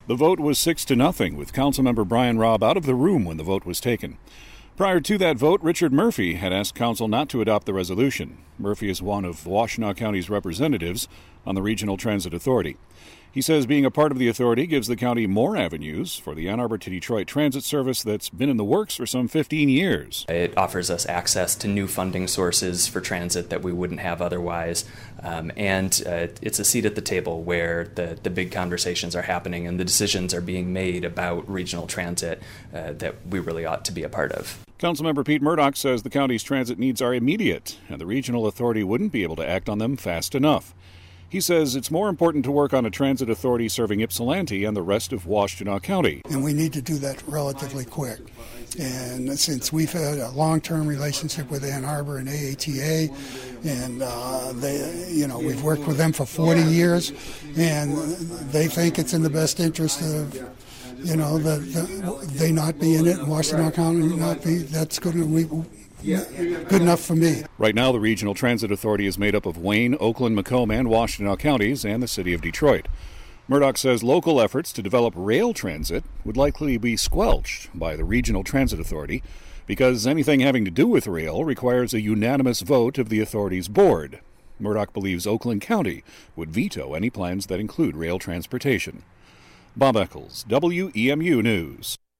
The vote was 6-0, with Councilmember Brian Robb out of the room when the vote was taken. Prior to that vote, Richard Murphy had asked Council not to adopt the resolution. Murphy is one of Washtenaw County's representatives on the Regional Transit Authority. He says being a part of the authority gives the county more avenues for the Ann Arbor to Detroit transit service that's been in the works for some 15 years. It offers us access to new funding sources for transit that we wouldn't have otherwise. And it's a seat at the table where the big conversations are happening and the decisions are being made about regional transit that we really ought to be a part of. Councilmember Pete Murdoch says the county's transit needs are immediate, and the regional authority wouldn't be able to act on them fast enough. He says it's more important to work on a transit authority serving Ypsilanti and the rest of Washtenaw County. And we need to do that relatively quick. And since we've had a long-term relationship with Ann Arbor and AATA, and we've worked with them for 40 years, and they think it's in the best interest of they not be in it, and Washtenaw County not be. That's good enough for me. Right now, the Regional Transit Authority is made up of Wayne, Oakland, Macomb, and Washtenaw counties and the city of Detroit. Murdoch says local efforts to develop rail transit would likely be squelched by the Regional Transit Authority because anything having to do with rail requires a unanimous vote of the authority's board. Murdoch believes Oakland County would veto any plans that include rail transportation. Bob Eccles, WEMU News.